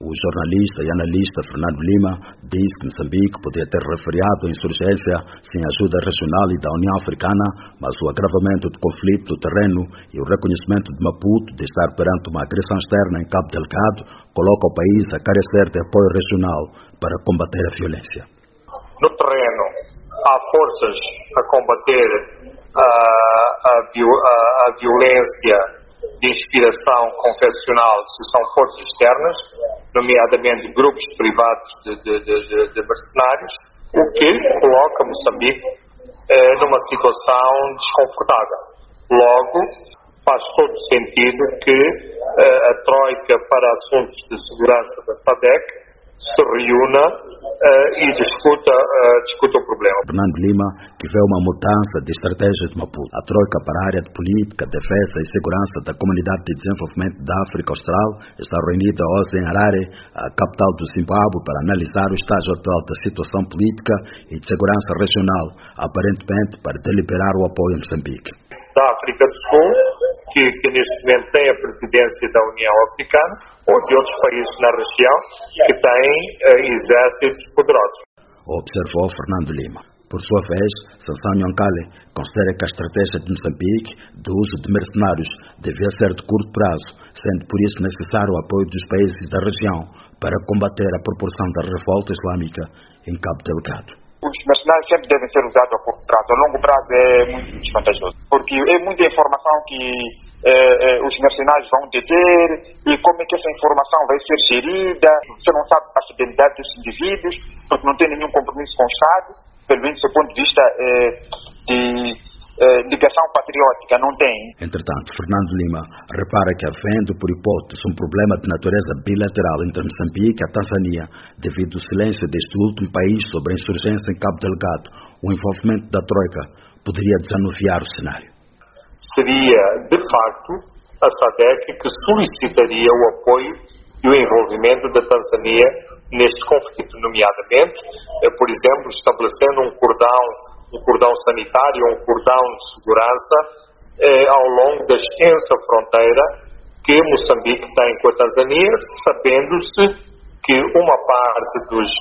O jornalista e analista Fernando Lima disse que Moçambique podia ter refriado a insurgência sem ajuda regional e da União Africana, mas o agravamento do conflito no terreno e o reconhecimento de Maputo de estar perante uma agressão externa em Cabo Delgado coloca o país a carecer de apoio regional para combater a violência. No terreno, há forças a combater a violência de inspiração confessional, que são forças externas, nomeadamente grupos privados de mercenários, o que coloca Moçambique numa situação desconfortável. Logo, faz todo sentido que a Troika para Assuntos de Segurança da SADC se reúna e discuta o problema. Fernando Lima, que vê uma mudança de estratégia de Maputo. A Troika para a área de política, defesa e segurança da Comunidade de Desenvolvimento da África Austral está reunida hoje em Harare, a capital do Zimbábue, para analisar o estágio atual da situação política e de segurança regional, aparentemente para deliberar o apoio a Moçambique. Da África do Sul, que neste momento tem a presidência da União Africana, ou de outros países na região que têm exércitos poderosos. Observou Fernando Lima. Por sua vez, Sansão Nhonkale considera que a estratégia de Moçambique do uso de mercenários devia ser de curto prazo, sendo por isso necessário o apoio dos países da região para combater a proporção da revolta islâmica em Cabo Delgado. Os mercenários sempre devem ser usados a curto prazo. A longo prazo é muito desvantajoso, porque é muita informação que os mercenários vão deter e como é que essa informação vai ser gerida. Você não sabe a fidelidade dos indivíduos, porque não tem nenhum compromisso com o Estado, pelo menos do ponto de vista de ligação patriótica, não tem. Entretanto, Fernando Lima repara que, havendo por hipótese um problema de natureza bilateral entre Moçambique e a Tanzânia, devido ao silêncio deste último país sobre a insurgência em Cabo Delgado, o envolvimento da Troika poderia desanuviar o cenário. Seria, de facto, a SADC que solicitaria o apoio e o envolvimento da Tanzânia neste conflito, nomeadamente, por exemplo, estabelecendo um cordão sanitário, um cordão de segurança ao longo da extensa fronteira que Moçambique tem com a Tanzânia, sabendo-se que uma parte dos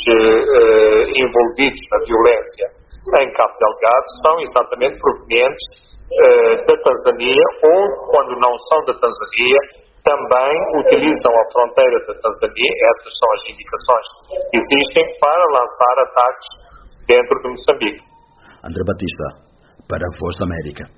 envolvidos na violência em Cabo Delgado são exatamente provenientes da Tanzânia ou, quando não são da Tanzânia, também utilizam a fronteira da Tanzânia, essas são as indicações que existem, para lançar ataques dentro de Moçambique. André Batista, para a Voz da América.